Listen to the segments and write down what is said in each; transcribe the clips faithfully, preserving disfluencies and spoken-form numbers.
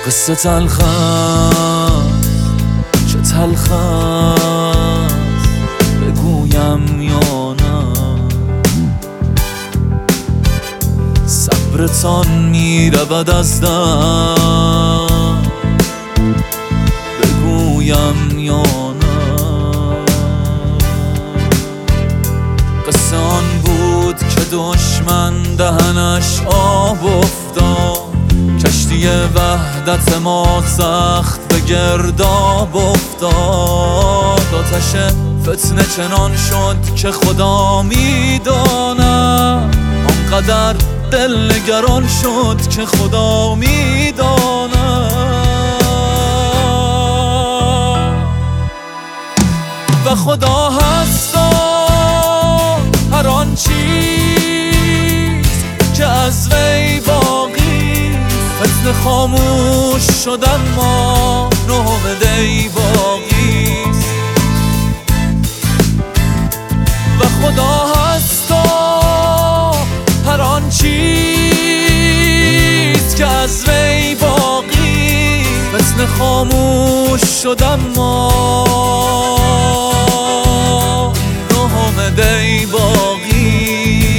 قصه تلخ است، چه تلخ است بگویم یا نه. صبرتان میرود از دست، بگویم یا نه. قصه آن بود که دشمن دهنش آب افتاد، کشتی وحدت ما سخت به گرداب افتاد. آتش فتنه چنان شد که خدا میداند، آنقدر دل نگران شد که خدا میداند. و خدا هست و هر آن چیز که از وی باقی، فتنه خاموش شدن ما نومده باقیست. و خدا هست و هر آن چیز که از وی باقی، فتنه خاموش شدن ما نومده باقی.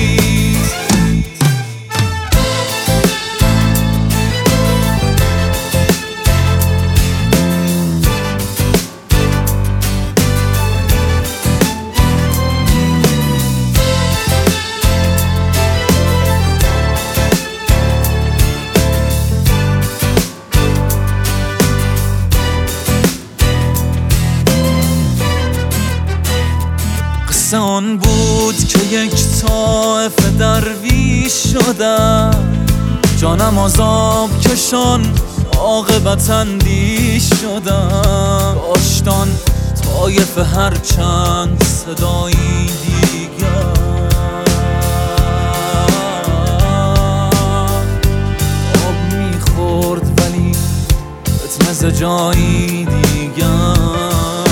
آن بود که یک طایفه درویش شدن، جانم عذاب کشان عاقبت اندیش شدن. داشتان طایفه هر چند صدایی دیگر، آب میخورد ولی فتنه ز جایی دیگر.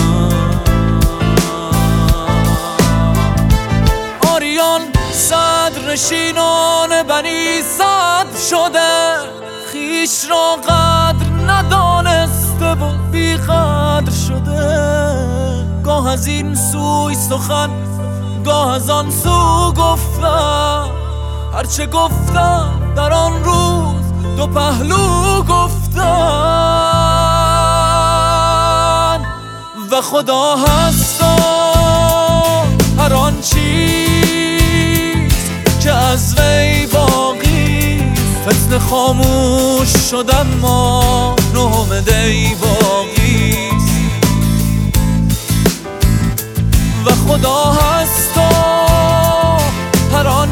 صدر نشینان بنی صدر شده، خیش را قدر ندانسته و بی قدر شده. گاه از این سوی سخن، گاه از آن سو گفتم، هرچه گفتم در آن روز دو پهلو گفتن. و خدا هست و هر آن چیز که از وی باقی، فتنه خاموش شدن ما نومده باقیست. و خدا هست و هر آن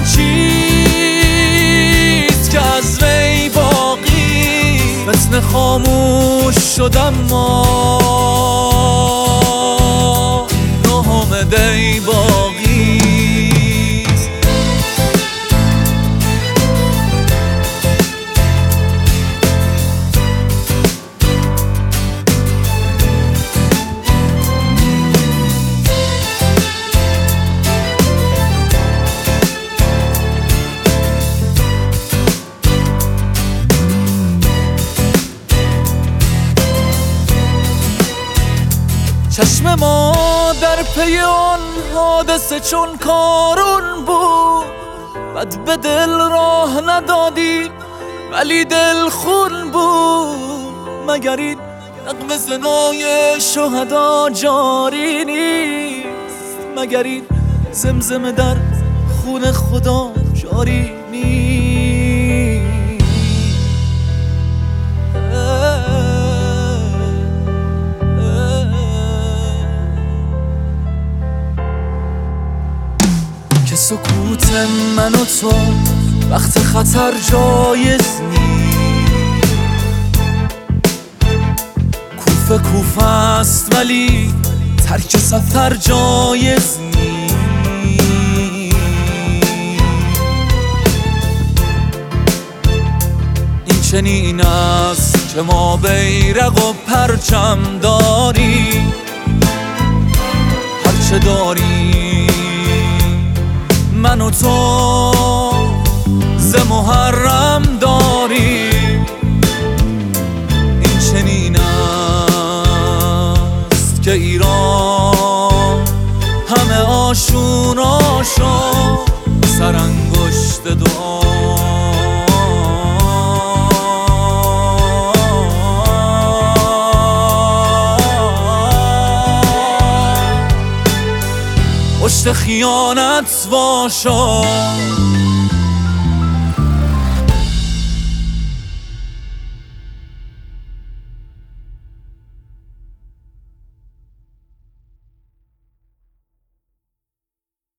چیز که از وی باقی، فتنه خاموش شدن ما نومده باقی. چشم ما در پی آن حادثه چون کارون بود، بد به دل راه ندادیم ولی دل خون بود. مگر این نغمه زنای شهدا جاری نیست؟ مگر این زمزمه در خون خدا جاری نیست؟ سکوت من و تو وقت خطر جایز نیست. کوفه کوفه است ولی ترک سفر جایز نیست. این چنین است که ما بیرق و پرچم داریم، هرچه داریم من و تو ز محرم داریم. که ایران همه آشونا شد سرانگشت دعا. پشت خیانت واشا